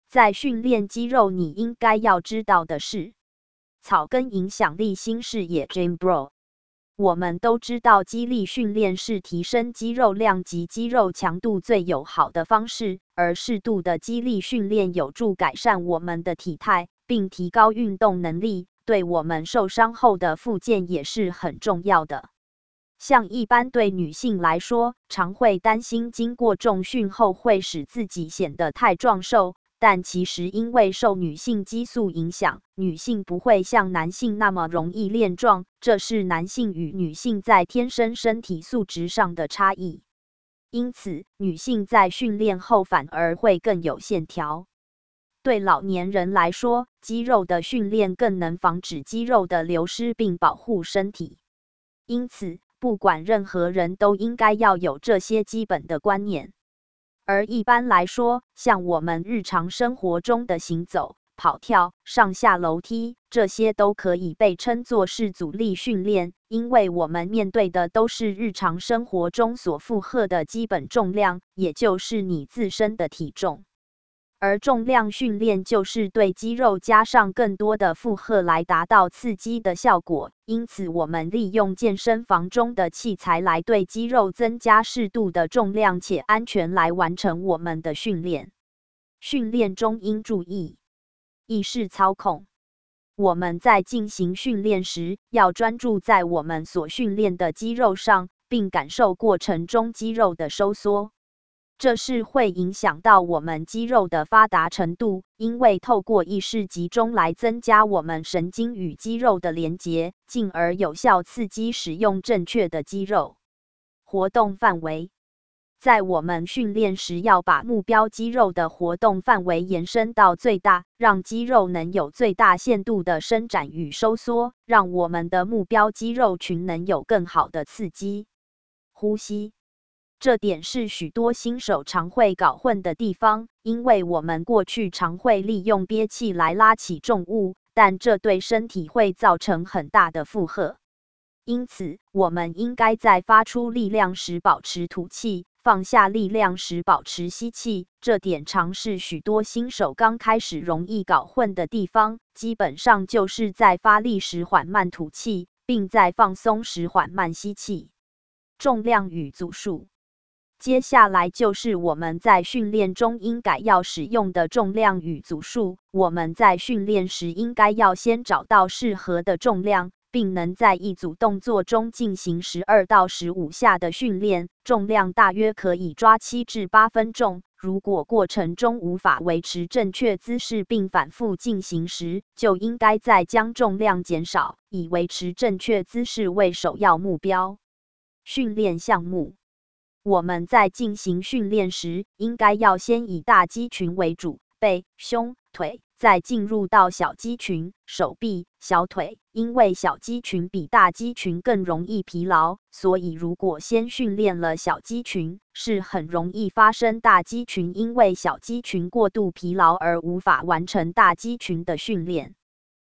在训练肌肉，你应该要知道的是，草根影响力新视野 Jim Bro。我们都知道，肌力训练是提升肌肉量及肌肉强度最友好的方式，而适度的肌力训练有助改善我们的体态，并提高运动能力，对我们受伤后的复健也是很重要的。像一般对女性来说，常会担心经过重训后会使自己显得太壮瘦，但其实因为受女性激素影响，女性不会像男性那么容易练壮，这是男性与女性在天生身体素质上的差异。因此，女性在训练后反而会更有线条。对老年人来说，肌肉的训练更能防止肌肉的流失并保护身体。因此，不管任何人都应该要有这些基本的观念。而一般来说，像我们日常生活中的行走、跑跳、上下楼梯，这些都可以被称作是阻力训练，因为我们面对的都是日常生活中所负荷的基本重量，也就是你自身的体重。而重量训练就是对肌肉加上更多的负荷来达到刺激的效果，因此我们利用健身房中的器材来对肌肉增加适度的重量且安全来完成我们的训练。训练中应注意意识操控。我们在进行训练时，要专注在我们所训练的肌肉上，并感受过程中肌肉的收缩。这是会影响到我们肌肉的发达程度，因为透过意识集中来增加我们神经与肌肉的连结，进而有效刺激使用正确的肌肉。活动范围。在我们训练时，要把目标肌肉的活动范围延伸到最大，让肌肉能有最大限度的伸展与收缩，让我们的目标肌肉群能有更好的刺激。呼吸。这点是许多新手常会搞混的地方，因为我们过去常会利用憋气来拉起重物，但这对身体会造成很大的负荷。因此，我们应该在发出力量时保持吐气，放下力量时保持吸气。这点常是许多新手刚开始容易搞混的地方，基本上就是在发力时缓慢吐气，并在放松时缓慢吸气。重量与组数。接下来就是我们在训练中应该要使用的重量与组数。我们在训练时应该要先找到适合的重量，并能在一组动作中进行12到15下的训练，重量大约可以抓7至8分重。如果过程中无法维持正确姿势并反复进行时，就应该再将重量减少，以维持正确姿势为首要目标。训练项目。我们在进行训练时，应该要先以大肌群为主，背、胸、腿，再进入到小肌群、手臂、小腿。因为小肌群比大肌群更容易疲劳，所以如果先训练了小肌群，是很容易发生大肌群因为小肌群过度疲劳而无法完成大肌群的训练。